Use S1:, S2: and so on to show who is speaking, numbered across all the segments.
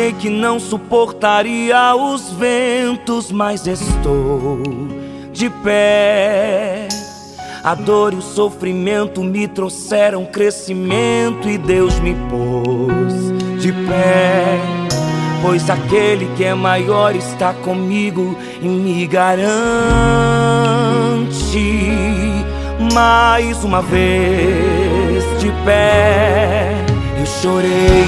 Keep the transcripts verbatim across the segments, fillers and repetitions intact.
S1: achei que não suportaria os ventos, mas estou de pé. A dor e o sofrimento me trouxeram crescimento e Deus me pôs de pé. Pois aquele que é maior está comigo e me garante. Mais uma vez de pé, eu chorei.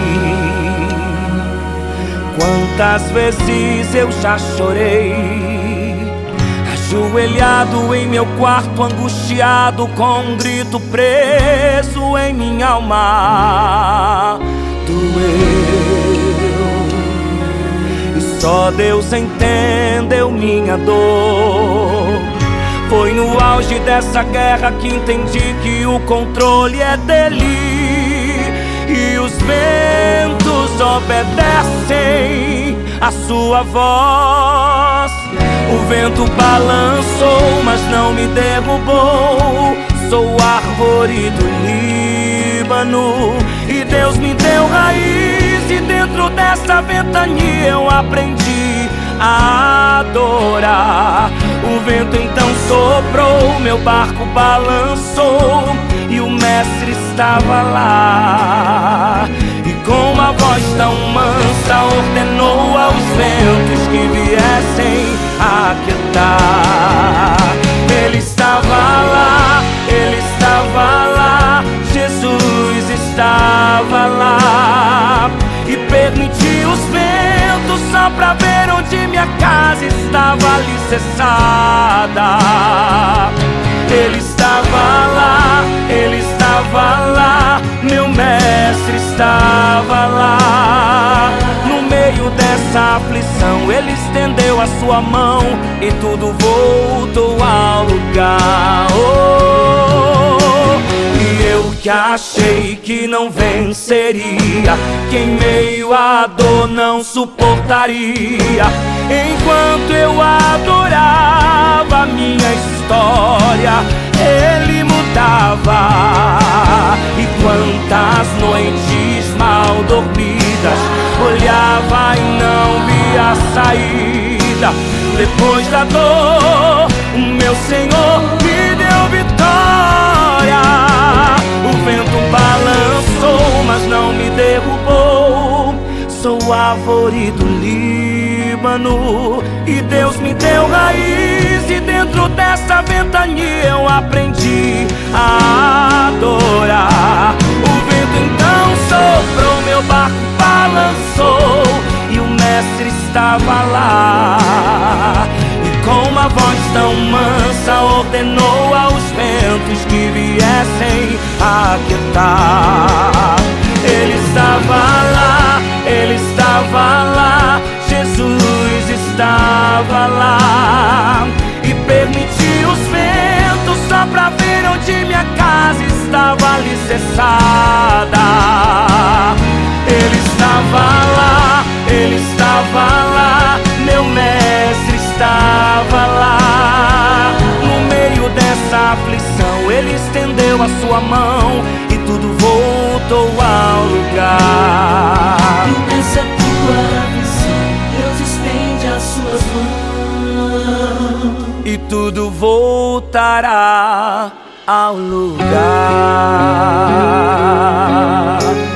S1: Quantas vezes eu já chorei, ajoelhado em meu quarto, angustiado, com um grito preso em minha alma. Doeu, e só Deus entendeu minha dor. Foi no auge dessa guerra que entendi que o controle é dele, e os ventos obedecem a sua voz. O vento balançou, mas não me derrubou. Sou árvore do Líbano e Deus me deu raiz, e dentro dessa ventania eu aprendi a adorar. O vento então soprou, meu barco balançou, e o mestre estava lá. E com uma voz tão mansa ordenou aos ventos que viessem aquietar. Ele estava lá, ele estava lá, Jesus estava lá, e permitiu os ventos só pra ver onde minha casa estava alicerçada. Ele estava lá, ele estava lá, meu mestre estava lá. No meio dessa aflição ele estendeu a sua mão e tudo voltou ao lugar. Oh, e eu que achei que não venceria, que em meio à dor não suportaria, enquanto eu adorava a minha história, Ele mudava. E quantas noites mal dormidas olhava e não via a saída. Depois da dor, o meu Senhor me deu vitória. O vento balançou, mas não me derrubou. Sou árvore do Líbano e Deus me deu raiz, e dentro dessa ventania eu aprendi a adorar. O vento então soprou, meu barco balançou, e o mestre estava lá. E com uma voz tão mansa ordenou aos ventos que viessem aquietar. Ele estava lá, ele estava lá, Jesus estava lá, e permitiu os ventos só pra ver onde minha casa estava alicerçada. Ele estava lá, ele estava lá, meu mestre estava lá. No meio dessa aflição ele estendeu a sua mão e tudo voltou ao lugar.
S2: E nessa tua visão Deus estende as suas mãos
S1: e tudo voltará ao lugar.